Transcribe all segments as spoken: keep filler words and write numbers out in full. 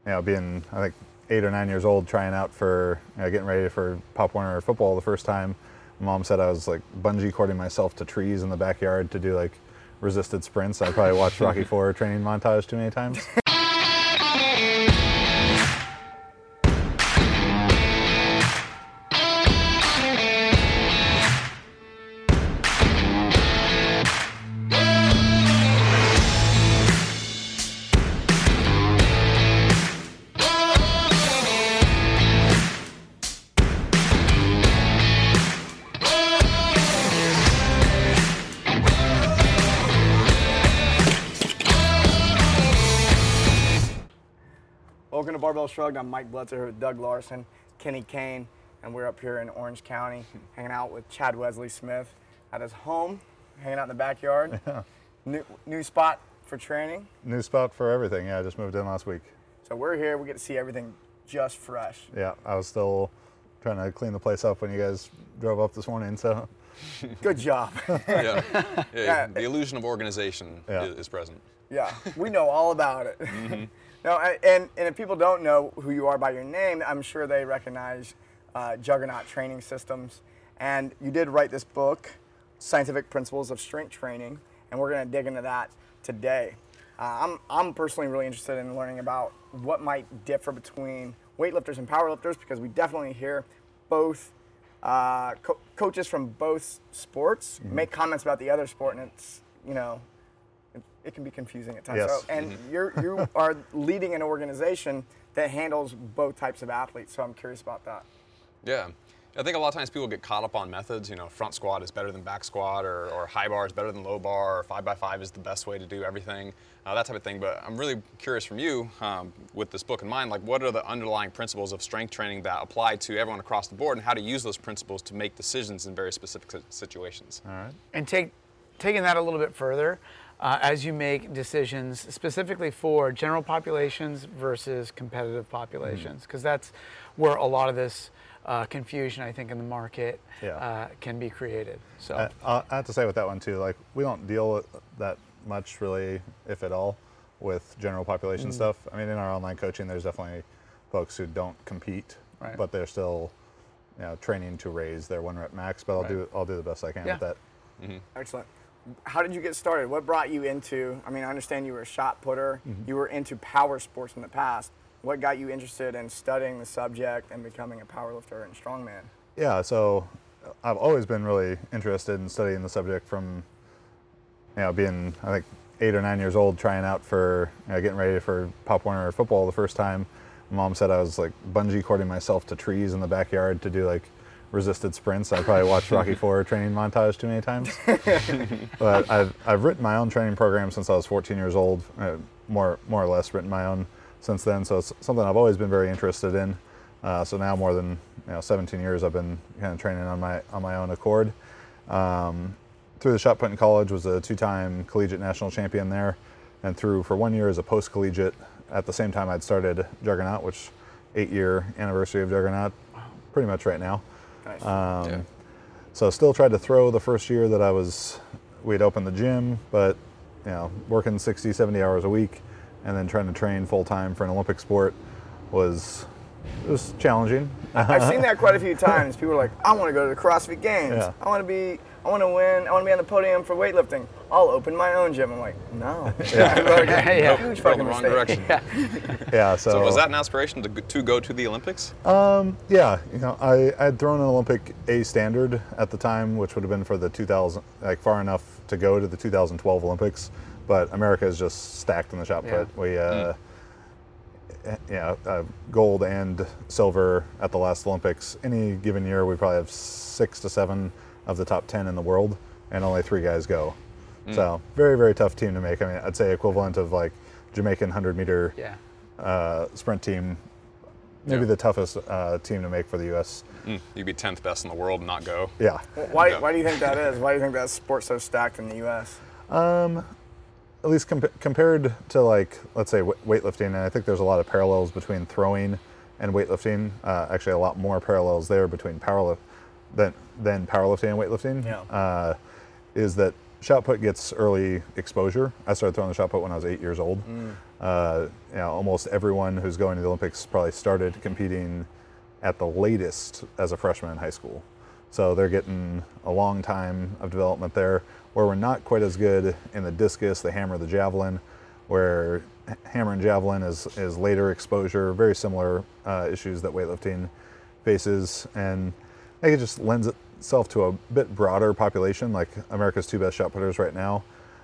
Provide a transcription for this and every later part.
you know, being, I think, eight or nine years old, trying out for, you know, getting ready for Pop Warner football the first time, my mom said I was like bungee cording myself to trees in the backyard to do like resisted sprints. I probably watched Rocky four training montage too many times. Welcome to Barbell Shrugged. I'm Mike Blutzer here with Doug Larson, Kenny Kane, and we're up here in Orange County hanging out with Chad Wesley Smith at his home, hanging out in the backyard. Yeah. New, new spot for training. New spot for everything. Yeah, I just moved in last week. So we're here. We get to see everything just fresh. Yeah, I was still trying to clean the place up when you guys drove up this morning, so. Good job. yeah. Yeah, Yeah. the illusion of organization Yeah. is, is present. Yeah, we know all about it. Mm-hmm. No, I- and, and if people don't know who you are by your name, I'm sure they recognize uh, Juggernaut Training Systems. And you did write this book, Scientific Principles of Strength Training, and we're going to dig into that today. Uh, I'm, I'm personally really interested in learning about what might differ between weightlifters and powerlifters, because we definitely hear both uh, co- coaches from both sports Mm-hmm. make comments about the other sport, and it's, you know, it, it can be confusing at times. Yes. So, and you're, you are leading an organization that handles both types of athletes, so I'm curious about that. Yeah. I think a lot of times people get caught up on methods, you know, front squat is better than back squat, or, or high bar is better than low bar, or five by five is the best way to do everything, uh, that type of thing. But I'm really curious from you, um, with this book in mind, like what are the underlying principles of strength training that apply to everyone across the board, and how to use those principles to make decisions in very specific si- situations? All right. And take, taking that a little bit further, uh, as you make decisions specifically for general populations versus competitive populations, because that's where a lot of this uh, confusion, I think, in the market Yeah. uh, can be created. So I, I I have to say with that one too, like we don't deal with that much really, if at all, with general population stuff. I mean, in our online coaching, there's definitely folks who don't compete, Right. but they're still, you know, training to raise their one rep max. But I'll Right. do I'll do the best I can Yeah. with that. Excellent. How did you get started? What brought you into, I mean, I understand you were a shot putter, you were into power sports in the past. What got you interested in studying the subject and becoming a powerlifter and strongman? Yeah, so I've always been really interested in studying the subject from, you know, being, I think, eight or nine years old, trying out for, you know, getting ready for Pop Warner football the first time. My mom said I was like bungee cording myself to trees in the backyard to do like resisted sprints. I probably watched Rocky four training montage too many times. But I've, I've written my own training program since I was fourteen years old, uh, more, more or less written my own since then. So it's something I've always been very interested in. Uh, so now more than you know, seventeen years I've been kind of training on my on my own accord. Um, through the shot put in college, was a two-time collegiate national champion there, and through for one year as a post-collegiate. At the same time I'd started Juggernaut, which eight-year anniversary of Juggernaut, pretty much right now. Nice. Um, Yeah. So still tried to throw the first year that I was, we'd opened the gym, but you know, working sixty, seventy hours a week, and then trying to train full-time for an Olympic sport was, it was challenging. I've seen that quite a few times. People are like, I want to go to the CrossFit Games. Yeah. I want to be, I want to win. I want to be on the podium for weightlifting. I'll open my own gym. I'm like, no. Yeah. Like, Yeah. Huge Go in fucking the wrong mistake. direction. Yeah, so, So was that an aspiration to, go- to go to the Olympics? Um, yeah, you know, I I had thrown an Olympic A standard at the time, which would have been for the two thousand, like far enough to go to the two thousand twelve Olympics, but America is just stacked in the shot Yeah. put. We, uh, yeah, uh, gold and silver at the last Olympics. Any given year, we probably have six to seven of the top ten in the world, and only three guys go. So very, very tough team to make. I mean, I'd say equivalent of like Jamaican hundred meter yeah. uh, sprint team, maybe Yeah. the toughest uh, team to make for the U S. Mm, you'd be tenth best in the world and not go. Yeah. Why, Yeah. why do you think that is? Why do you think that sport's so stacked in the U S? At least comp- compared to like, let's say w- weightlifting, and I think there's a lot of parallels between throwing and weightlifting. Uh, actually, a lot more parallels there between powerlift than than powerlifting and weightlifting. Yeah. Uh, is that shot put gets early exposure. I started throwing the shot put when I was eight years old. Uh, you know, almost everyone who's going to the Olympics probably started competing at the latest as a freshman in high school. So they're getting a long time of development there, where we're not quite as good in the discus, the hammer, the javelin, where hammer and javelin is, is later exposure, very similar uh, issues that weightlifting faces. And I think it just lends itself to a bit broader population, like America's two best shot putters right now.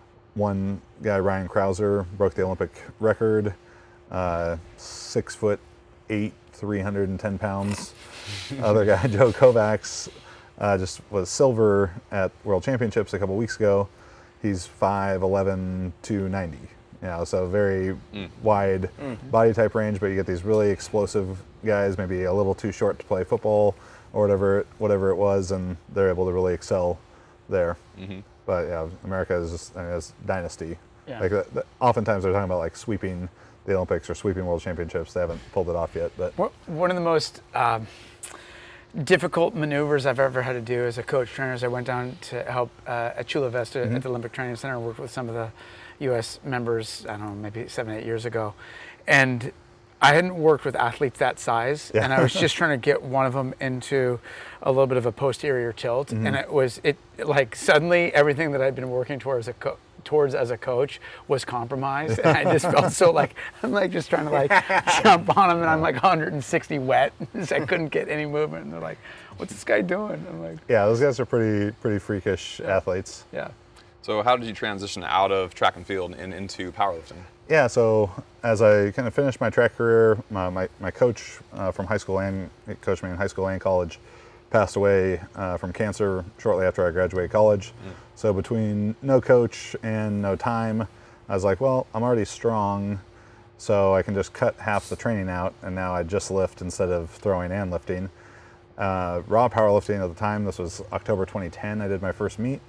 One guy, Ryan Krauser, broke the Olympic record, uh, six foot eight, three hundred ten pounds. Other guy, Joe Kovacs, uh, just was silver at World Championships a couple weeks ago. He's five eleven, two ninety. You know, so very mm. wide mm. body type range, but you get these really explosive guys, maybe a little too short to play football or whatever, whatever it was, and they're able to really excel there. Mm-hmm. But yeah, America is just, I mean, it's dynasty. Yeah. Like that, that, oftentimes they're talking about like sweeping the Olympics or sweeping World Championships. They haven't pulled it off yet. But one of the most um, difficult maneuvers I've ever had to do as a coach trainer is I went down to help uh, at Chula Vista mm-hmm. at the Olympic Training Center and worked with some of the U S members, I don't know, maybe seven, eight years ago. And I hadn't worked with athletes that size, yeah. and I was just trying to get one of them into a little bit of a posterior tilt, mm-hmm. and it was it like suddenly everything that I'd been working towards a co- towards as a coach was compromised, and I just felt so like I'm like just trying to like jump on him, and I'm like one hundred sixty wet, so I couldn't get any movement. And they're like, "What's this guy doing?" I'm like, "Yeah, those guys are pretty pretty freakish yeah. athletes." Yeah. So how did you transition out of track and field and into powerlifting? Yeah, so as I kind of finished my track career, my, my, my coach uh, from high school and coached me in high school and college passed away uh, from cancer shortly after I graduated college. Mm. So between no coach and no time, I was like, well, I'm already strong, so I can just cut half the training out, and now I just lift instead of throwing and lifting. Uh, raw powerlifting at the time, this was October twenty ten, I did my first meet,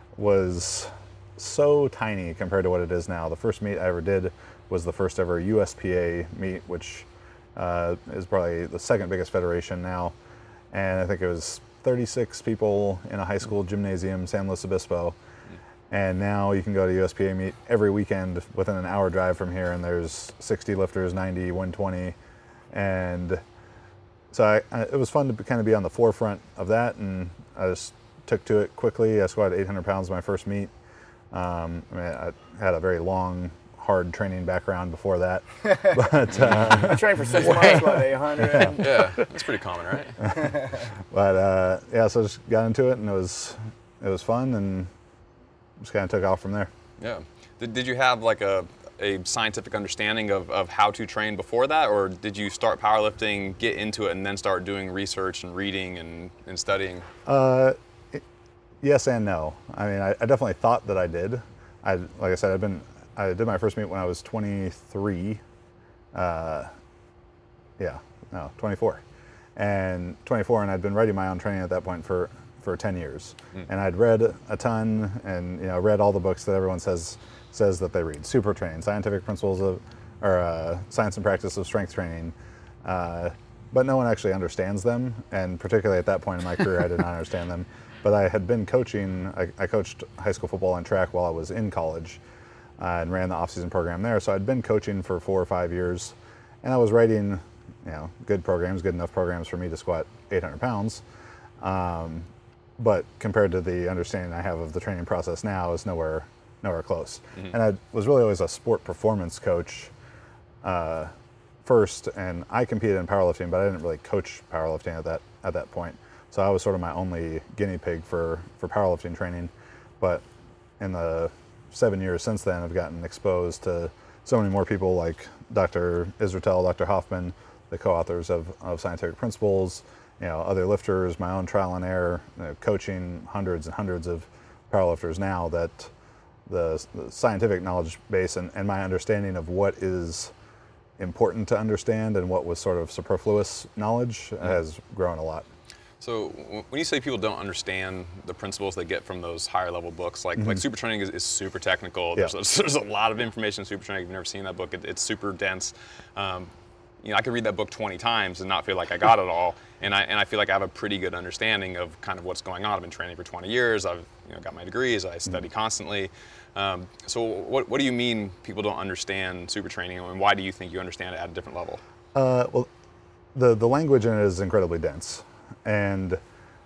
was so tiny compared to what it is now. The first meet I ever did was the first ever U S P A meet, which uh, is probably the second biggest federation now. And I think it was thirty-six people in a high school gymnasium, San Luis Obispo. And now you can go to U S P A meet every weekend within an hour drive from here, and there's sixty lifters, ninety, one twenty. And so I, I, it was fun to kind of be on the forefront of that, and I just took to it quickly. I squatted eight hundred pounds my first meet. Um, I mean, I had a very long, hard training background before that. But uh, I trained for six months, what, eight hundred? Yeah. yeah, that's pretty common, right? But uh, yeah, so I just got into it, and it was it was fun, and just kind of took off from there. Yeah. Did, did you have like a a scientific understanding of, of how to train before that, or did you start powerlifting, get into it, and then start doing research and reading and, and studying? Uh, Yes and no. I mean, I, I definitely thought that I did. I, like I said, I've been, I did my first meet when I was twenty-three. Uh, yeah, no, twenty-four. And twenty-four, and I'd been writing my own training at that point for, for ten years. Mm. And I'd read a ton, and you know, read all the books that everyone says says that they read. Super Training, Scientific Principles of, or uh, Science and Practice of Strength Training. Uh, but no one actually understands them, and particularly at that point in my career, I did not understand them. But I had been coaching, I, I coached high school football and track while I was in college uh, and ran the off-season program there. So I'd been coaching for four or five years, and I was writing, you know, good programs, good enough programs for me to squat eight hundred pounds. Um, but compared to the understanding I have of the training process now, is nowhere, nowhere close. Mm-hmm. And I was really always a sport performance coach uh, first, and I competed in powerlifting, but I didn't really coach powerlifting at that at that point. So I was sort of my only guinea pig for, for powerlifting training. But in the seven years since then, I've gotten exposed to so many more people like Doctor Israetel, Doctor Hoffman, the co-authors of, of Scientific Principles, you know, other lifters, my own trial and error, you know, coaching hundreds and hundreds of powerlifters now, that the, the scientific knowledge base and, and my understanding of what is important to understand and what was sort of superfluous knowledge mm-hmm. has grown a lot. So when you say people don't understand the principles they get from those higher level books, like mm-hmm. like Super Training is, is super technical. Yeah. There's, there's a lot of information in Super Training. If you've never seen that book, it, it's super dense. Um, you know, I could read that book twenty times and not feel like I got it all. and I and I feel like I have a pretty good understanding of kind of what's going on. I've been training for twenty years. I've you know got my degrees. I study mm-hmm. constantly. Um, so what what do you mean people don't understand super training, and why do you think you understand it at a different level? Uh, well, the the language in it is incredibly dense, and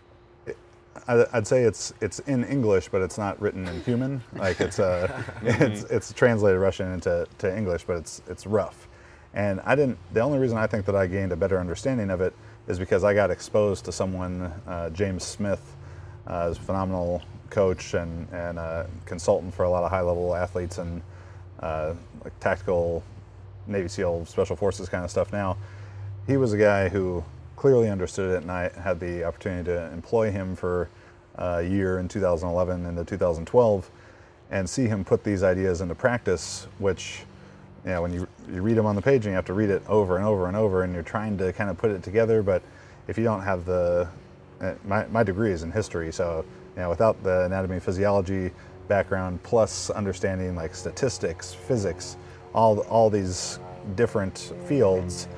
I'd say it's it's in English, but it's not written in human. Like it's uh, it's it's translated Russian into to English, but it's it's rough. And I didn't. The only reason I think that I gained a better understanding of it is because I got exposed to someone, uh, James Smith, uh, is a phenomenal coach and and uh, consultant for a lot of high level athletes and uh, like tactical Navy SEAL Special Forces kind of stuff. Now, he was a guy who clearly understood it, and I had the opportunity to employ him for a year in two thousand eleven into two thousand twelve and see him put these ideas into practice, which, you know, when you, you read them on the page and you have to read it over and over and over and you're trying to kind of put it together, but if you don't have the, my, my degree is in history, so, you know, without the anatomy physiology background plus understanding like statistics, physics, all all these different fields,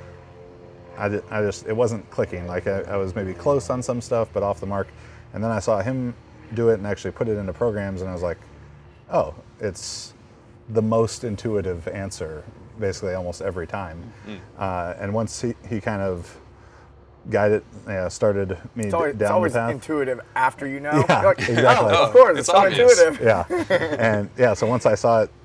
I, did, I just, it wasn't clicking. Like I, I was maybe close on some stuff, but off the mark. And then I saw him do it and actually put it into programs, and I was like, oh, it's the most intuitive answer, basically almost every time. Mm-hmm. Uh, and once he, he kind of guided, uh, started me it's always, d- down it's always the path. Intuitive after you know. Yeah, like, exactly. Oh, of course, It's it's, so obvious. intuitive. Yeah, and yeah, so once I saw it,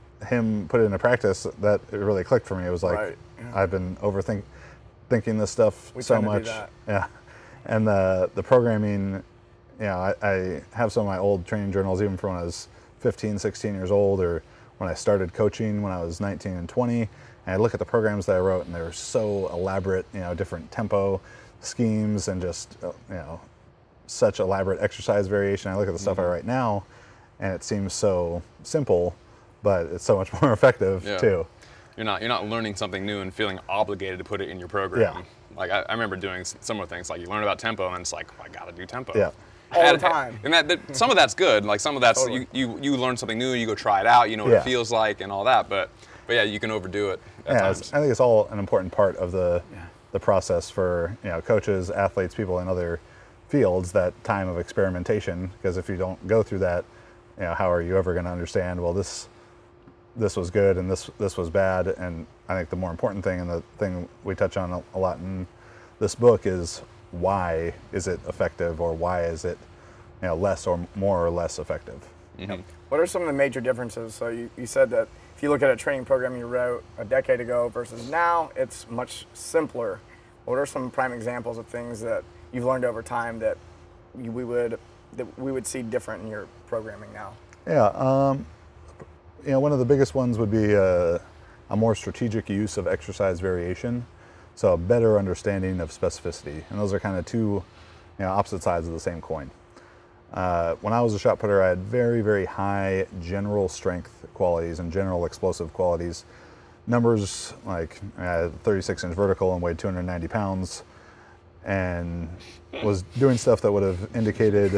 him put it into practice, that it really clicked for me. It was like, Right, yeah. I've been overthinking thinking this stuff We so tend to do much. that. Yeah, and the the programming, you know, I, I have some of my old training journals, even from when I was fifteen, sixteen years old, or when I started coaching when I was nineteen and twenty. And I look at the programs that I wrote, and they were so elaborate, you know, different tempo schemes, and just, uh, you know, such elaborate exercise variation. I look at the stuff Mm-hmm. I write now, and it seems so simple, but it's so much more effective Yeah. too. You're not you're not learning something new and feeling obligated to put it in your program. Yeah. Like I, I remember doing s- similar things. Like you learn about tempo, and it's like, oh, I gotta do tempo. Yeah. All And- the time. And that, that some of that's good. Like some of that's Totally. you, you you learn something new, you go try it out, you know what Yeah. it feels like and all that. But but yeah, you can overdo it at Yeah, times. it's, I think it's all an important part of the the process for, you know, coaches, athletes, people in other fields, that time of experimentation. Because if you don't go through that, you know, how are you ever going to understand? Well, this this was good and this this was bad. And I think the more important thing, and the thing we touch on a, a lot in this book, is why is it effective, or why is it, you know, less or more or less effective? Mhm. What are some of the major differences? So you, you said that if you look at a training program you wrote a decade ago versus now, it's much simpler. What are some prime examples of things that you've learned over time that you, we would that we would see different in your programming now? Yeah, um, you know, one of the biggest ones would be a, a more strategic use of exercise variation, so a better understanding of specificity. And those are kind of two, you know, opposite sides of the same coin. Uh, when I was a shot putter, I had very, very high general strength qualities and general explosive qualities. Numbers like I had thirty-six inch vertical and weighed two hundred ninety pounds, and was doing stuff that would have indicated.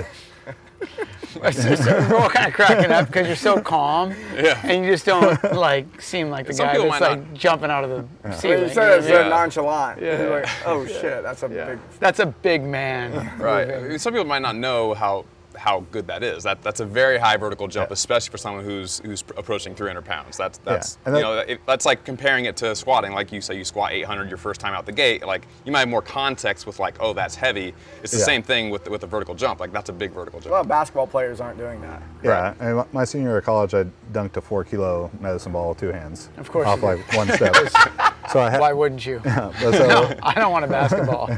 It's just, we're all kind of cracking up because you're so calm, Yeah. and you just don't like seem like the Some guy people that's might like jumping out of the I mean, ceiling. you said it's Yeah. so nonchalant. Yeah. You're like, oh shit, that's a Yeah. big. That's a big man. Right. Some people might not know how how good that is. That that's a very high vertical jump, Yeah. especially for someone who's who's approaching three hundred pounds. That's that's And you that- know it, that's like comparing it to squatting. Like you say, you squat eight hundred your first time out the gate. Like you might have more context with like, oh, that's heavy. It's the Yeah. same thing with with a vertical jump. Like that's a big vertical A lot of jump. basketball players aren't doing that. Yeah, and my senior year of college, I dunked a four kilo medicine ball with two hands. Of course off you like one step. So I had. Why wouldn't you? but so, I don't want a basketball.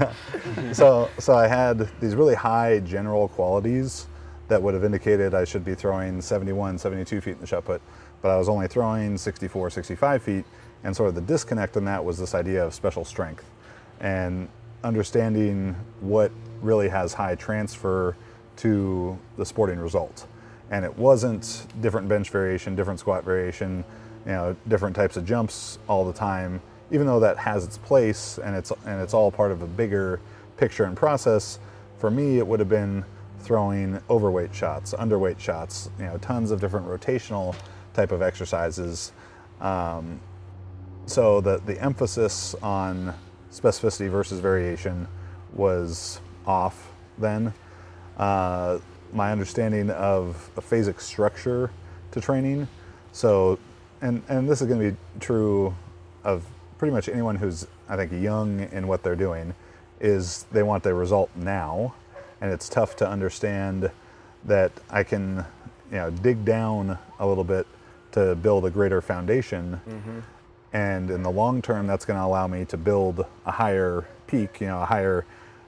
so so I had these really high general qualities that would have indicated I should be throwing seventy-one, seventy-two feet in the shot put, but I was only throwing sixty-four, sixty-five feet, and sort of the disconnect in that was this idea of special strength and understanding what really has high transfer to the sporting result. And it wasn't different bench variation, different squat variation, you know, different types of jumps all the time, even though that has its place and it's and it's all part of a bigger picture and process. For me, it would have been throwing overweight shots, underweight shots, you know, tons of different rotational type of exercises. Um, so the, the emphasis on specificity versus variation was off then. Uh, my understanding of a phasic structure to training. So, and, and this is going to be true of pretty much anyone who's, I think, young in what they're doing, is they want the result now. And it's tough to understand that I can, you know, dig down a little bit to build a greater foundation. Mm-hmm. And in the long term, that's going to allow me to build a higher peak, you know, a higher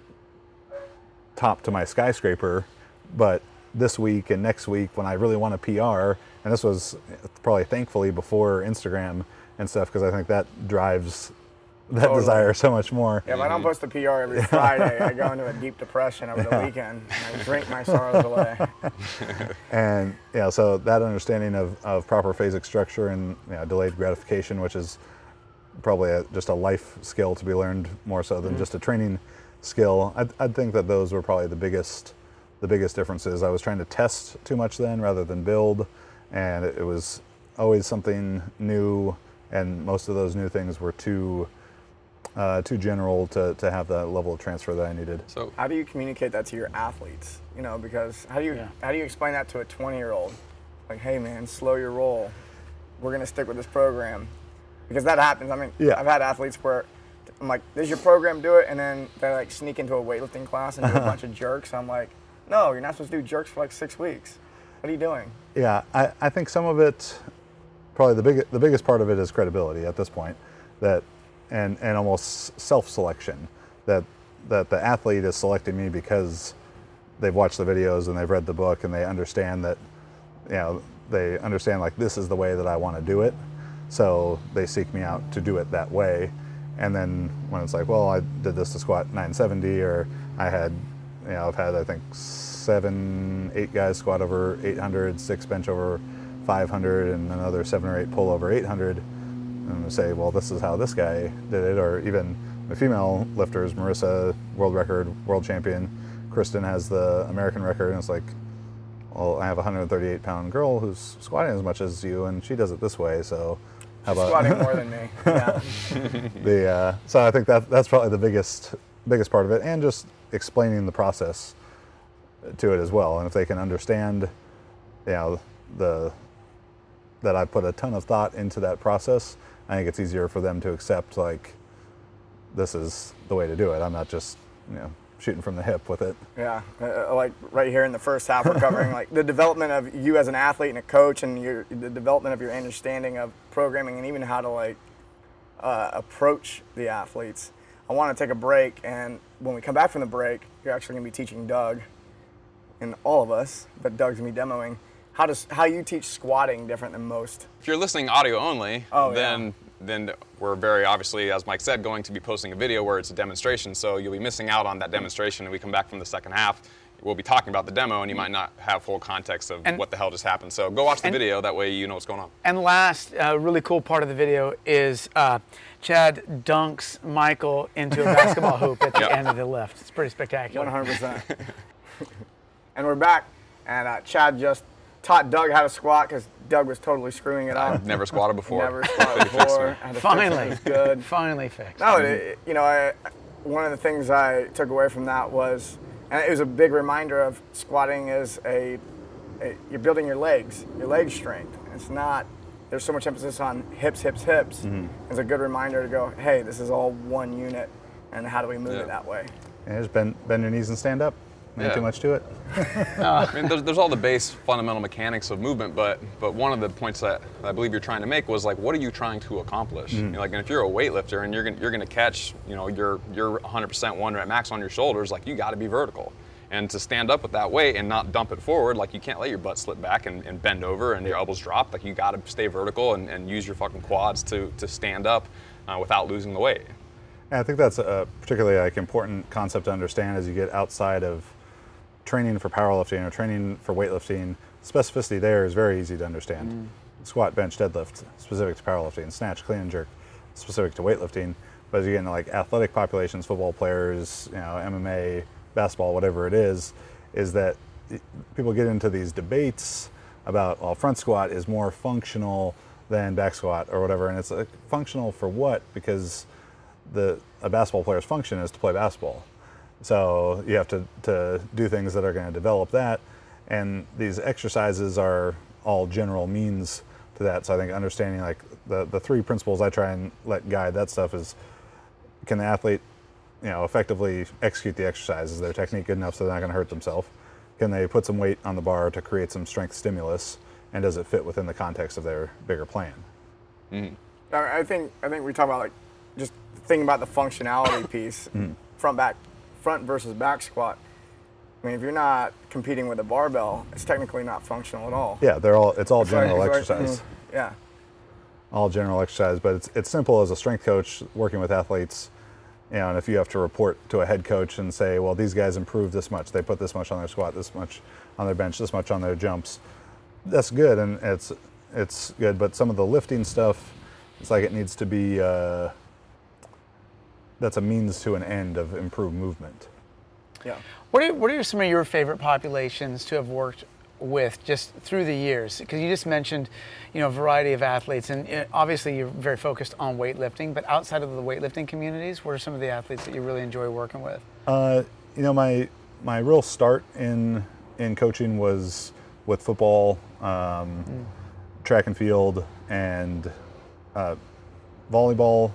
top to my skyscraper. But this week and next week, when I really want a P R, and this was probably thankfully before Instagram and stuff, because I think that drives that totally. desire so much more. Yeah, if I don't post a P R every Friday, I go into a deep depression over the weekend. And I drink my sorrows away. And yeah, so that understanding of, of proper phasic structure and, you know, delayed gratification, which is probably a, just a life skill to be learned more so than mm-hmm. just a training skill. I'd, I'd think that those were probably the biggest, the biggest differences. I was trying to test too much then rather than build, and it, it was always something new, and most of those new things were too Uh, too general to, to have that level of transfer that I needed. So how do you communicate that to your athletes? You know, because how do you yeah. how do you explain that to a twenty-year-old? Like, hey man, slow your roll. We're gonna stick with this program, because that happens. I mean, yeah. I've had athletes where I'm like, "This is your program, do it," and then they like sneak into a weightlifting class and do a bunch of jerks. I'm like, "No, you're not supposed to do jerks for like six weeks. What are you doing?" Yeah, I, I think some of it, probably the big the biggest part of it is credibility at this point. That. And, and almost self-selection, that that the athlete is selecting me because they've watched the videos and they've read the book and they understand that, you know, they understand like this is the way that I want to do it, so they seek me out to do it that way. And then when it's like, well, I did this to squat nine seventy, or I had, you know, I've had I think seven, eight guys squat over eight hundred, six bench over five hundred, and another seven or eight pull over eight hundred. And say, well, this is how this guy did it. Or even the female lifters, Marissa, world record, world champion. Kristen has the American record, and it's like, well, I have a one hundred thirty-eight pound girl who's squatting as much as you, and she does it this way. So, how She's about squatting more than me? Yeah. the uh, so I think that that's probably the biggest biggest part of it, and just explaining the process to it as well. And if they can understand, you know, the that I put a ton of thought into that process, I think it's easier for them to accept, like, this is the way to do it. I'm not just, you know, shooting from the hip with it. Yeah, uh, like right here in the first half, we're covering like the development of you as an athlete and a coach, and your the development of your understanding of programming, and even how to like uh, approach the athletes. I want to take a break, and when we come back from the break, you're actually going to be teaching Doug and all of us, but Doug's going to be demoing how does how you teach squatting different than most. If you're listening audio only, oh, then yeah. then we're very obviously, as Mike said, going to be posting a video where it's a demonstration, so you'll be missing out on that demonstration. And we come back from the second half, we'll be talking about the demo, and you might not have full context of and, what the hell just happened. So go watch the and, video, that way you know what's going on. And last, uh, really cool part of the video is uh, Chad dunks Michael into a basketball hoop at the yep. end of the lift. It's pretty spectacular. one hundred percent. And we're back, and uh, Chad just taught Doug how to squat because Doug was totally screwing it up. I've never squatted before. Never squatted before. Finally, fix it. It was good. Finally fixed. No, it, you know, I, one of the things I took away from that was, and it was a big reminder of squatting is a, a you're building your legs, your leg strength. It's not. There's so much emphasis on hips, hips, hips. Mm-hmm. It's a good reminder to go, hey, this is all one unit, and how do we move yeah. it that way? And just bend, bend your knees and stand up. Ain't yeah. too much to it. uh, I mean, there's, there's all the base fundamental mechanics of movement, but but one of the points that I believe you're trying to make was like, what are you trying to accomplish? Mm-hmm. You know, like, and if you're a weightlifter and you're gonna, you're going to catch, you know, your your one hundred percent one rep max on your shoulders, like you got to be vertical, and to stand up with that weight and not dump it forward, like you can't let your butt slip back and, and bend over and your elbows drop. Like you got to stay vertical and, and use your fucking quads to to stand up uh, without losing the weight. And I think that's a particularly like important concept to understand as you get outside of training for powerlifting or training for weightlifting. Specificity there is very easy to understand. Mm. Squat, bench, deadlift, specific to powerlifting. Snatch, clean and jerk, specific to weightlifting. But as you get into like athletic populations, football players, you know, M M A, basketball, whatever it is, is that people get into these debates about, well, front squat is more functional than back squat or whatever, and it's like, functional for what? Because the a basketball player's function is to play basketball. So you have to, to do things that are going to develop that. And these exercises are all general means to that. So I think understanding like the, the three principles I try and let guide that stuff is, can the athlete, you know, effectively execute the exercise? Is their technique good enough so they're not going to hurt themselves? Can they put some weight on the bar to create some strength stimulus? And does it fit within the context of their bigger plan? Mm. I I think I think we talk about like just thinking about the functionality piece, Mm. front back, front versus back squat. I mean, if you're not competing with a barbell, it's technically not functional at all. Yeah, they're all. It's all It's like- general it's like, exercise. mm, yeah. All general exercise, but it's it's simple as a strength coach working with athletes. You know, and if you have to report to a head coach and say, well, these guys improved this much, they put this much on their squat, this much on their bench, this much on their jumps, that's good, and it's it's good. But some of the lifting stuff, it's like it needs to be. Uh, that's a means to an end of improved movement. Yeah. What are, what are some of your favorite populations to have worked with just through the years? Because you just mentioned, you know, a variety of athletes, and uh, obviously you're very focused on weightlifting, but outside of the weightlifting communities, what are some of the athletes that you really enjoy working with? Uh, you know, my my real start in in coaching was with football, um, mm. track and field, and uh, volleyball,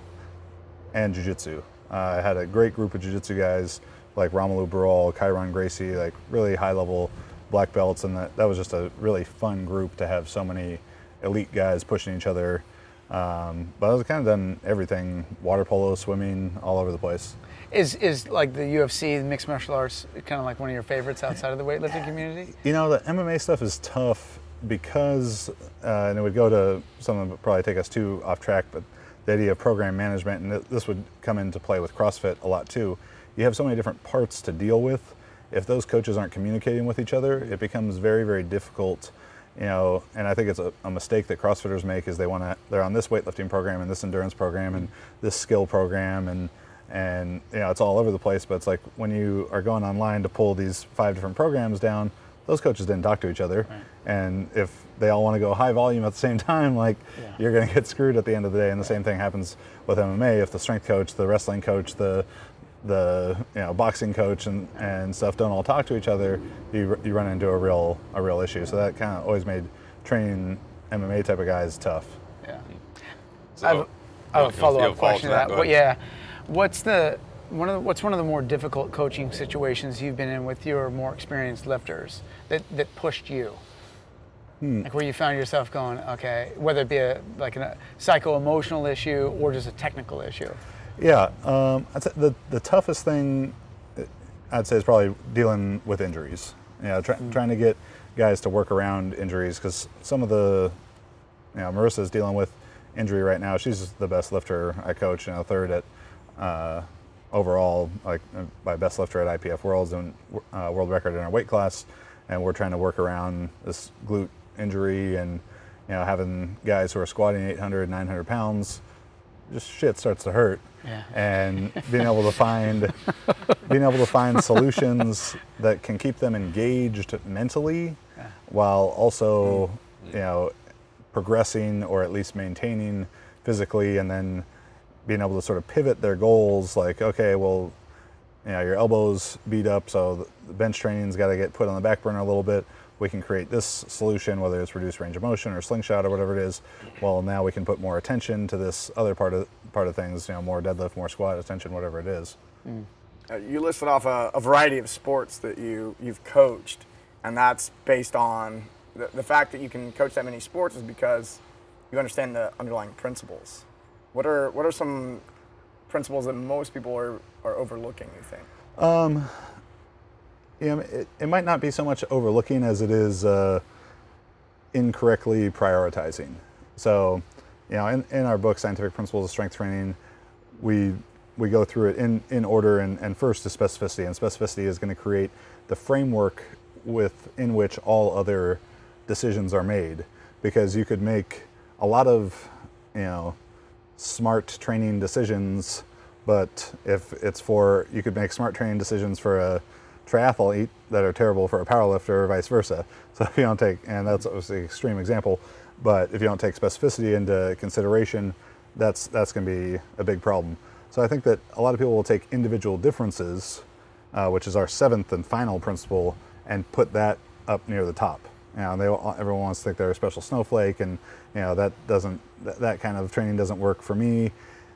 and jiu-jitsu. Uh, I had a great group of jiu-jitsu guys like Romelu Barol, Kyron Gracie, like really high-level black belts, and that, that was just a really fun group to have so many elite guys pushing each other. Um, but I was kind of done everything, water polo, swimming, all over the place. Is is like the U F C, the mixed martial arts, kind of like one of your favorites outside of the weightlifting community? You know, the M M A stuff is tough because, uh, and it would go to something that would probably take us too off track, but the idea of program management, and this would come into play with CrossFit a lot too. You have so many different parts to deal with. If those coaches aren't communicating with each other, it becomes very, very difficult. You know, and I think it's a, a mistake that CrossFitters make is they want to, they're on this weightlifting program and this endurance program and this skill program, and and you know, it's all over the place. But it's like when you are going online to pull these five different programs down, those coaches didn't talk to each other. Right. And if they all want to go high volume at the same time, like yeah. you're going to get screwed at the end of the day. And the same thing happens with M M A. If the strength coach, the wrestling coach, the the you know boxing coach and, and stuff don't all talk to each other, you you run into a real a real issue. So that kind of always made training M M A type of guys tough. Yeah. So, I have, I have a follow up question to that. that Well, yeah. What's the one of the, what's one of the more difficult coaching situations you've been in with your more experienced lifters that, that pushed you? Hmm. Like where you found yourself going, okay, whether it be a like a psycho-emotional issue or just a technical issue. Yeah, um, I'd say the the toughest thing I'd say is probably dealing with injuries. Yeah, try, mm. trying to get guys to work around injuries, because some of the, you know, Marissa's dealing with injury right now. She's the best lifter I coach, you know, third at uh, overall, like by best lifter at I P F Worlds and uh, world record in our weight class, and we're trying to work around this glute injury and, you know, having guys who are squatting eight hundred, nine hundred pounds. Just shit starts to hurt, yeah. and being able to find being able to find solutions that can keep them engaged mentally, yeah. while also mm-hmm. you know progressing or at least maintaining physically, and then being able to sort of pivot their goals. Like, okay, well, you know, your elbows beat up, so the bench training's got to get put on the back burner a little bit. We can create this solution, whether it's reduced range of motion or slingshot or whatever it is. Well, now we can put more attention to this other part of part of things, you know, more deadlift, more squat attention, whatever it is. Mm. Uh, you listed off a, a variety of sports that you, you've coached, and that's based on the, the fact that you can coach that many sports is because you understand the underlying principles. What are what are some principles that most people are, are overlooking, you think? Um, Yeah, it, it might not be so much overlooking as it is uh, incorrectly prioritizing. So, you know, in, in our book, Scientific Principles of Strength Training, we we go through it in, in order, and, and first is specificity. And specificity is going to create the framework within which all other decisions are made. Because you could make a lot of, you know, smart training decisions, but if it's for, you could make smart training decisions for a triathlete that are terrible for a powerlifter, or vice versa. So if you don't take, and that's obviously an extreme example, but if you don't take specificity into consideration, that's that's going to be a big problem. So I think that a lot of people will take individual differences uh, which is our seventh and final principle, and put that up near the top. You know, they all- everyone wants to think they're a special snowflake, and you know that doesn't that, that kind of training doesn't work for me.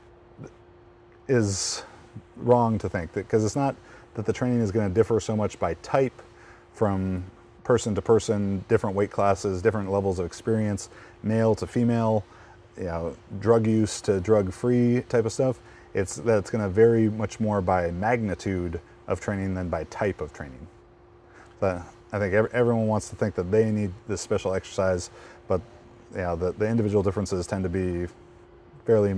Is wrong to think that, because it's not that the training is going to differ so much by type from person to person, different weight classes, different levels of experience, male to female, you know, drug use to drug-free type of stuff. It's that it's going to vary much more by magnitude of training than by type of training. But I think every, everyone wants to think that they need this special exercise, but you know, the, the individual differences tend to be fairly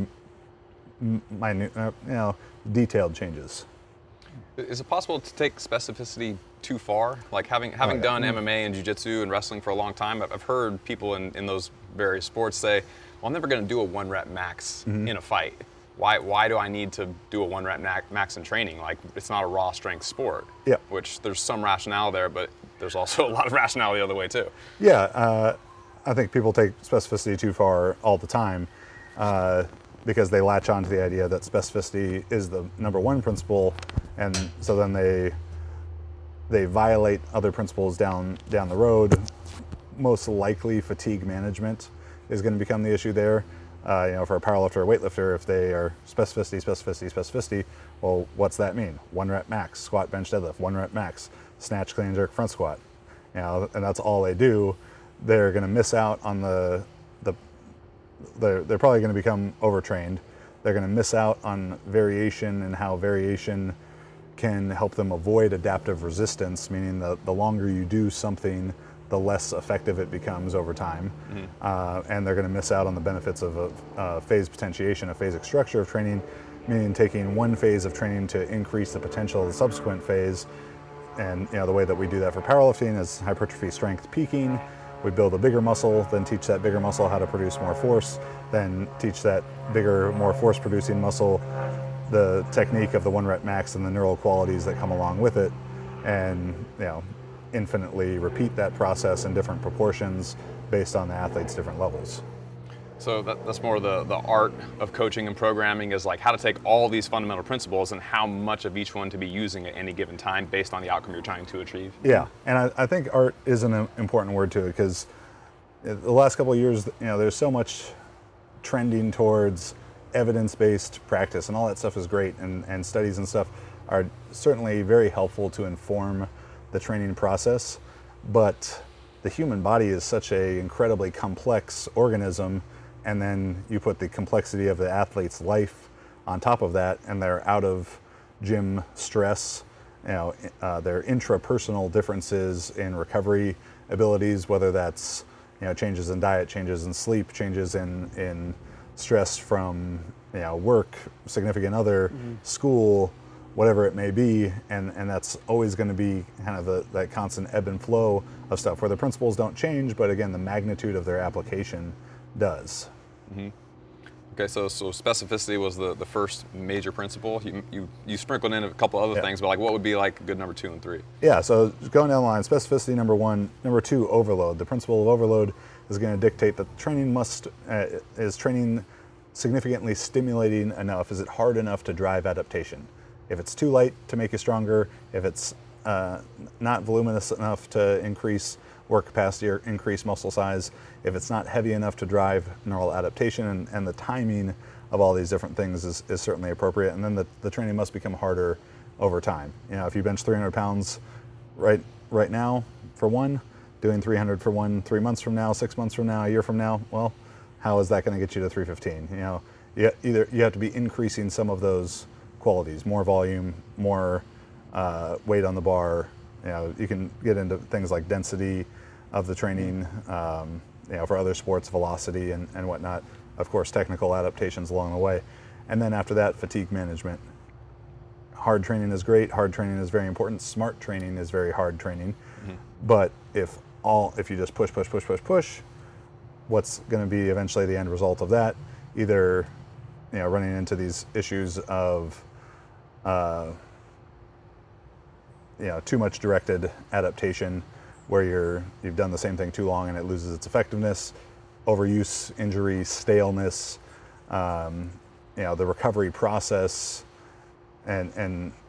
m- minute, uh, you know, detailed changes. Is it possible to take specificity too far? Like having having Oh, yeah. done M M A and jiu-jitsu and wrestling for a long time, I've I've heard people in, in those various sports say, well, I'm never going to do a one rep max Mm-hmm. in a fight. Why why do I need to do a one rep ma- max in training? Like, it's not a raw strength sport. Yeah. Which there's some rationale there, but there's also a lot of rationale the other way too. Yeah, uh, I think people take specificity too far all the time uh, because they latch on to the idea that specificity is the number one principle, and so then they they violate other principles down down the road. Most likely, fatigue management is going to become the issue there. Uh, you know, for a powerlifter or weightlifter, if they are specificity, specificity, specificity, well, what's that mean? One rep max, squat, bench, deadlift, one rep max, snatch, clean, jerk, front squat. You know, and that's all they do. They're going to miss out on the the. They're, they're probably going to become overtrained. They're going to miss out on variation and how variation can help them avoid adaptive resistance, meaning the, the longer you do something, the less effective it becomes over time. Mm-hmm. Uh, and they're going to miss out on the benefits of a, a phase potentiation, a phasic structure of training, meaning taking one phase of training to increase the potential of the subsequent phase. And you know, the way that we do that for powerlifting is hypertrophy strength peaking. We build a bigger muscle, then teach that bigger muscle how to produce more force, then teach that bigger, more force producing muscle the technique of the one rep max and the neural qualities that come along with it, and you know, infinitely repeat that process in different proportions based on the athlete's different levels. So that, that's more the, the art of coaching and programming, is like how to take all these fundamental principles and how much of each one to be using at any given time based on the outcome you're trying to achieve. Yeah, and I, I think art is an important word to it, because the last couple of years, you know, there's so much trending towards evidence-based practice, and all that stuff is great, and, and studies and stuff are certainly very helpful to inform the training process, but the human body is such an incredibly complex organism, and then you put the complexity of the athlete's life on top of that, and they're out of gym stress, you know, uh, their intrapersonal differences in recovery abilities, whether that's, you know, changes in diet, changes in sleep, changes in, in stress from, you know, work, significant other, mm-hmm. school, whatever it may be, and, and that's always going to be kind of the, that constant ebb and flow of stuff where the principles don't change, but again, the magnitude of their application does. Mm-hmm. Okay, so so specificity was the, the first major principle. You, you you sprinkled in a couple other yeah. things, but like what would be like good number two and three? Yeah, so going down the line, specificity number one, number two, overload. The principle of overload is going to dictate that training must uh, is training significantly stimulating enough? Is it hard enough to drive adaptation? If it's too light to make you stronger, if it's uh, not voluminous enough to increase work capacity or increase muscle size, if it's not heavy enough to drive neural adaptation, and, and the timing of all these different things is, is certainly appropriate. And then the, the training must become harder over time. You know, if you bench three hundred pounds right right now for one, doing three hundred for one three months from now, six months from now, a year from now, well, how is that going to get you to three fifteen? You know, you, either you have to be increasing some of those qualities, more volume, more uh, weight on the bar. You know, you can get into things like density of the training, um, you know, for other sports, velocity and, and whatnot. Of course, technical adaptations along the way. And then after that, fatigue management. Hard training is great. Hard training is very important. Smart training is very hard training. Mm-hmm. But if all, if you just push, push, push, push, push, what's going to be eventually the end result of that? Either, you know, running into these issues of, uh, you know, too much directed adaptation, where you're you've done the same thing too long and it loses its effectiveness, overuse, injury, staleness, um, you know, the recovery process, and and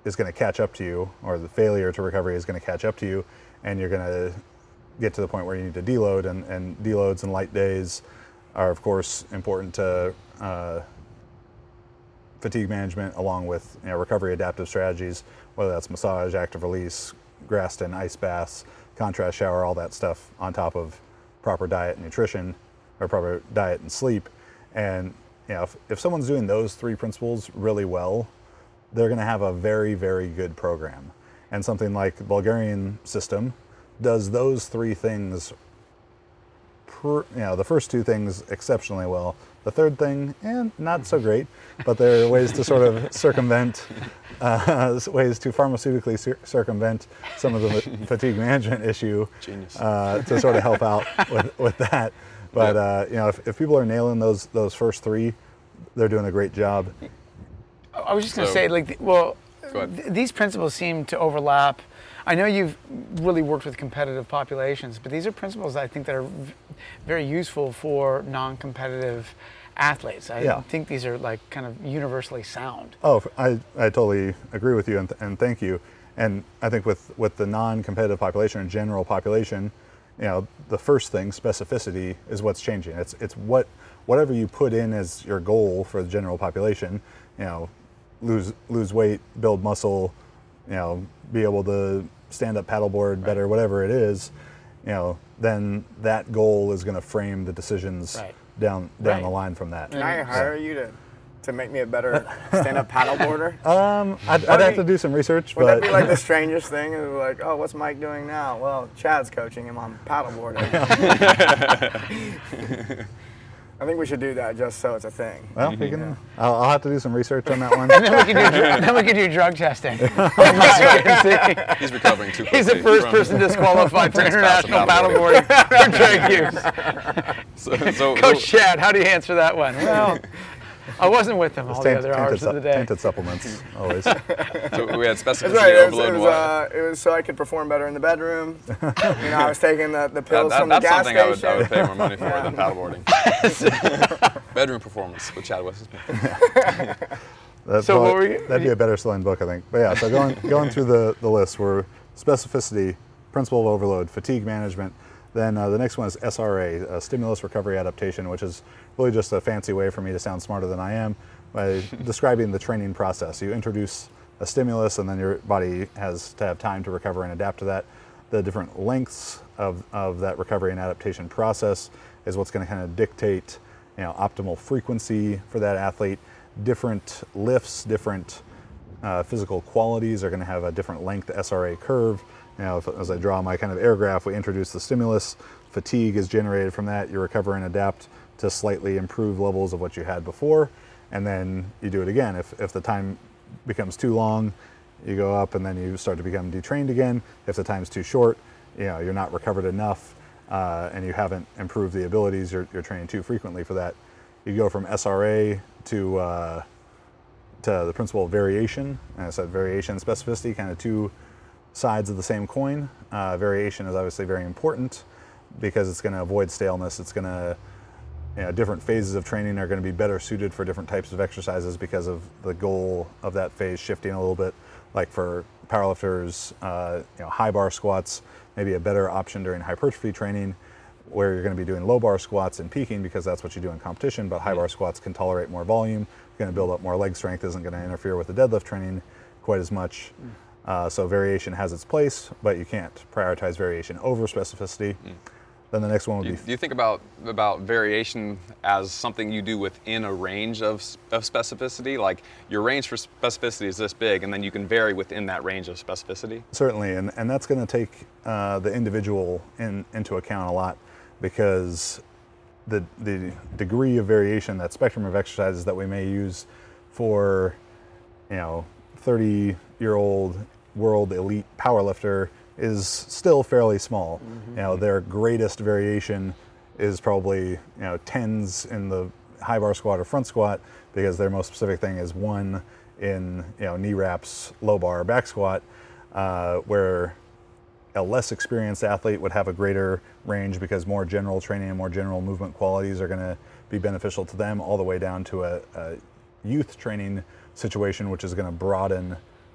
is going to catch up to you, or the failure to recovery is going to catch up to you, and you're going to get to the point where you need to deload, and, and deloads and light days are of course important to uh, fatigue management, along with you know, recovery adaptive strategies, whether that's massage, active release, Graston, ice baths, contrast shower, all that stuff on top of proper diet and nutrition, or proper diet and sleep. And you know, if, if someone's doing those three principles really well, they're going to have a very, very good program. And something like the Bulgarian system does those three things, per, you know, the first two things exceptionally well. The third thing, eh, not so great, but there are ways to sort of circumvent, uh, ways to pharmaceutically cir- circumvent some of the fatigue management issue uh, to sort of help out with, with that. But uh, you know, if, if people are nailing those those first three, they're doing a great job. I was just going to So- say, like, th- well, Go ahead. th- these principles seem to overlap. I know you've really worked with competitive populations, but these are principles I think that are v- very useful for non-competitive athletes. I Yeah. think these are like kind of universally sound. Oh, I, I totally agree with you, and, th- and thank you. And I think with, with the non-competitive population and general population, you know, the first thing, specificity, is what's changing. It's it's what whatever you put in as your goal for the general population, you know, lose lose weight, build muscle, you know, be able to stand up paddleboard better, whatever it is, you know, then that goal is going to frame the decisions Right. down down Right. the line from that. Can I hire you to, to make me a better stand-up paddleboarder? Um, I'd, I'd have to do some research, Would but that be like the strangest thing? It was like, oh, what's Mike doing now? Well, Chad's coaching him on paddleboarding. I think we should do that just so it's a thing. well, we can. I'll, I'll have to do some research on that one. And then we can do dr- then we can do drug testing. He's He's recovering too quickly. the first from- person disqualified for Thanks, Pastor international Paddleboarding. paddleboarding for drug use. So, so, Coach Chad, how do you answer that one? Well, I wasn't with him all the Taint- other tainted, hours su- of the day. tainted supplements, always. so we had specificity That's right. It was, overload. it, was, what? uh, it was so I could perform better in the bedroom. You know, I was taking the, the That- pills that- from the that's gas something I would, station. I would pay more money for Yeah. than paddleboarding. Bedroom performance with Chad Weston. That's So what probably- were you- that'd be a better selling book, I think. But yeah, so going going through the, the list were specificity, principle of overload, fatigue management. Then uh, the next one is S R A, uh, stimulus recovery adaptation, which is really just a fancy way for me to sound smarter than I am by describing the training process. You introduce a stimulus, and then your body has to have time to recover and adapt to that. The different lengths of, of that recovery and adaptation process is what's going to kind of dictate, you know, optimal frequency for that athlete. Different lifts, different uh, physical qualities are going to have a different length S R A curve. You know, if, as I draw my kind of air graph, we introduce the stimulus, fatigue is generated from that, you recover and adapt to slightly improve levels of what you had before, and then you do it again. If, if the time becomes too long, you go up and then you start to become detrained again. If the time's too short, you know, you're not recovered enough uh, and you haven't improved the abilities, you're, you're training too frequently for that. You go from S R A to uh, to the principle of variation. And I said variation and specificity, kind of two sides of the same coin. Uh, variation is obviously very important because it's going to avoid staleness. It's going to, you know, different phases of training are going to be better suited for different types of exercises because of the goal of that phase shifting a little bit. Like for powerlifters, uh, you know, high bar squats may be a better option during hypertrophy training, where you're going to be doing low bar squats and peaking because that's what you do in competition, but high bar squats can tolerate more volume, you're going to build up more leg strength, isn't going to interfere with the deadlift training quite as much. Uh, so variation has its place, but you can't prioritize variation over specificity. Mm. Then the next one would Do you, be... do you think about about variation as something you do within a range of, of specificity? Like your range for specificity is this big, and then you can vary within that range of specificity? Certainly, and, and that's going to take uh, the individual in, into account a lot, because the the degree of variation, that spectrum of exercises that we may use for, you know, thirty-year-old world elite powerlifter is still fairly small. Mm-hmm. You know, their greatest variation is probably, you know, tens in the high bar squat or front squat, because their most specific thing is one in, you know, knee wraps, low bar, back squat, uh, where a less experienced athlete would have a greater range because more general training and more general movement qualities are going to be beneficial to them, all the way down to a, a youth training situation, which is going to broaden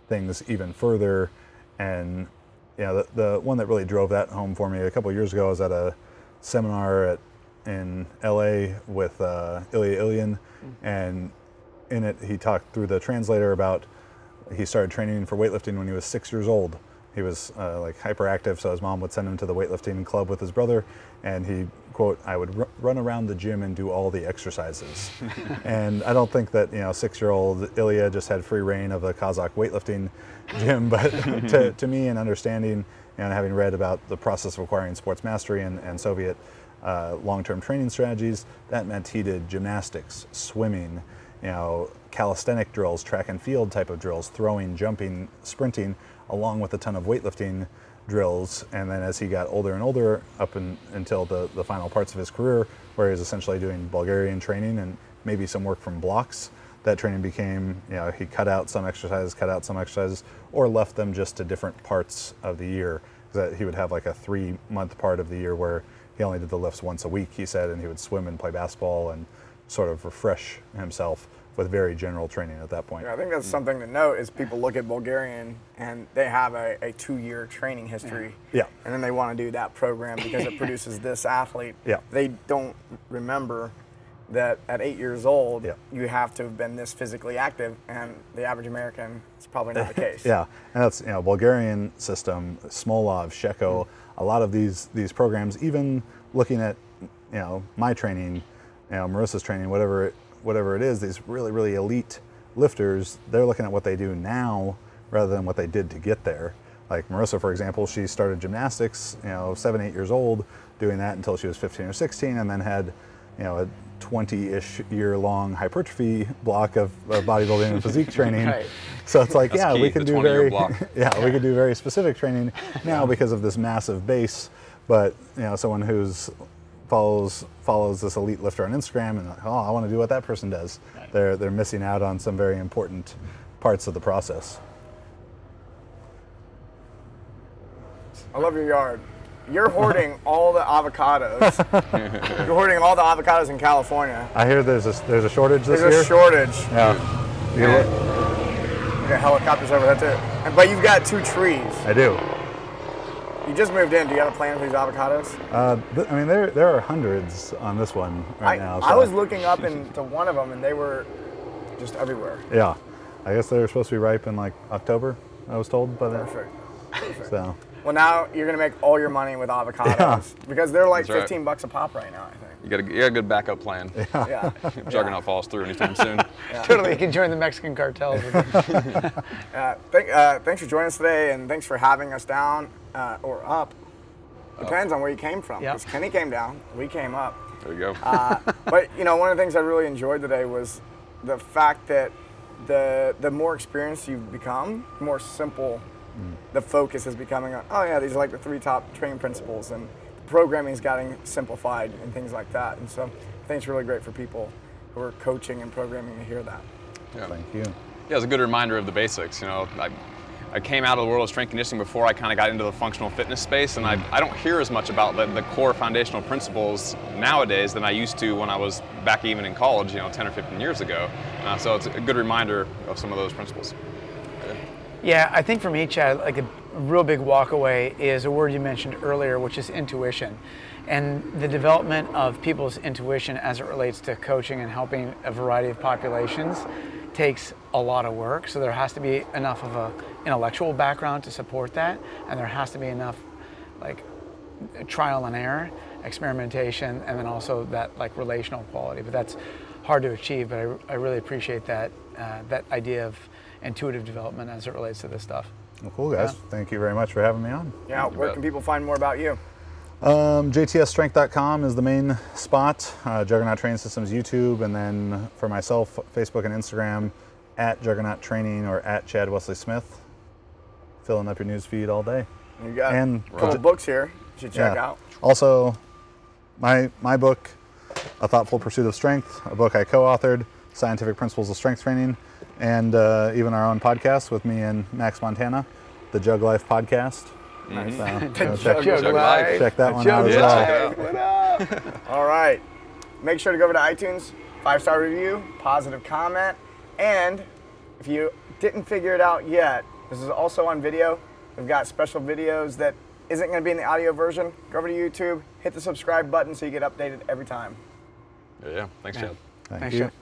things even further. And you know, the, the one that really drove that home for me a couple of years ago, I was at a seminar at in L A with uh, Ilya Ilyin, mm-hmm. and in it he talked through the translator about he started training for weightlifting when he was six years old. He was uh, like hyperactive, so his mom would send him to the weightlifting club with his brother, and he, quote, I would r- run around the gym and do all the exercises. And I don't think that, you know, six-year-old Ilya just had free reign of the Kazakh weightlifting gym, but to, to me, in understanding and having read about the process of acquiring sports mastery and, and Soviet uh, long-term training strategies, that meant he did gymnastics, swimming, you know, calisthenic drills, track and field type of drills, throwing, jumping, sprinting, along with a ton of weightlifting drills. And then as he got older and older, up in, until the, the final parts of his career, where he was essentially doing Bulgarian training and maybe some work from blocks, that training became, you know, he cut out some exercises, cut out some exercises, or left them just to different parts of the year. That he would have like a three month part of the year where he only did the lifts once a week, he said, and he would swim and play basketball and sort of refresh himself with very general training at that point. Yeah, I think that's something to note is people look at Bulgarian and they have a, a two-year training history. Yeah. And then they want to do that program because it produces this athlete. Yeah. They don't remember that at eight years old, yeah. you have to have been this physically active, and the average American is probably not the case. Yeah, and that's, you know, Bulgarian system, Smolov, Sheko, mm-hmm. a lot of these these programs, even looking at, you know, my training, you know, Marissa's training, whatever it, whatever it is, these really, really elite lifters, they're looking at what they do now rather than what they did to get there. Like Marissa, for example, she started gymnastics, you know, seven, eight years old, doing that until she was fifteen or sixteen, and then had, you know, a twenty-ish year-long hypertrophy block of, of bodybuilding and physique training. Right. So it's like, That's yeah, key, we can the do very, block. yeah, we can do very specific training now because of this massive base. But you know, someone who's follows follows this elite lifter on Instagram and like, oh, I want to do what that person does. Right. They're they're missing out on some very important parts of the process. I love your yard. You're hoarding all the avocados. You're hoarding all the avocados in California. I hear there's a there's a shortage this There's year. a shortage. Yeah. You And look- you got helicopters over that too. And, but you've got two trees. I do. You just moved in. Do you have a plan for these avocados? Uh, th- I mean, there there are hundreds on this one right I, now. I so- was looking up into one of them, and they were just everywhere. Yeah, I guess they're supposed to be ripe in like October. I was told by the. Perfect. Perfect. So. Well, now you're gonna make all your money with avocados Yeah. because they're like That's right. fifteen bucks a pop right now. I think. You got a, you got a good backup plan. Yeah. If Juggernaut falls through anytime soon. Totally, you can join the Mexican cartels. With them. Uh, thank, uh, thanks for joining us today, and thanks for having us down uh, or up. Depends on where you came from. Yep. Because Kenny came down, we came up. There you go. Uh, but you know, one of the things I really enjoyed today was the fact that the the more experienced you've become, the more simple mm. the focus is becoming on. Oh yeah, these are like the three top training principles, and programming is getting simplified and things like that. And so I think it's really great for people who are coaching and programming to hear that. Yeah. Thank you. Yeah, it's a good reminder of the basics. You know, I, I came out of the world of strength conditioning before I kind of got into the functional fitness space, and I, I don't hear as much about the, the core foundational principles nowadays than I used to when I was back even in college, you know, ten or fifteen years ago. Uh, so it's a good reminder of some of those principles. Yeah. Yeah, I think for me, Chad, like a real big walk away is a word you mentioned earlier, which is intuition. And the development of people's intuition as it relates to coaching and helping a variety of populations takes a lot of work. So there has to be enough of a intellectual background to support that, and there has to be enough like trial and error, experimentation, and then also that like relational quality. But that's hard to achieve, but I, I really appreciate that uh, that idea of intuitive development as it relates to this stuff. Well, cool guys. Yeah. Thank you very much for having me on. Yeah, where bet. can people find more about you? Um, J T S strength dot com is the main spot. Uh, Juggernaut Training Systems YouTube, and then for myself, Facebook and Instagram at Juggernaut Training or at Chad Wesley Smith. Filling up your news feed all day. You got And a couple uh, books here you should check yeah. out. Also, my my book, A Thoughtful Pursuit of Strength, a book I co-authored, Scientific Principles of Strength Training, and uh, even our own podcast with me and Max Montana, the Jug Life podcast. Nice. So, The so Jug check, Jug Life. check that one Jug out as Yeah, well. check it out. All right. Make sure to go over to iTunes, five-star review, positive comment, and if you didn't figure it out yet, This is also on video. We've got special videos that isn't going to be in the audio version. Go over to YouTube, hit the subscribe button so you get updated every time. Yeah, yeah. Thanks, Yeah. Chad. Thank Thanks, you. Chad.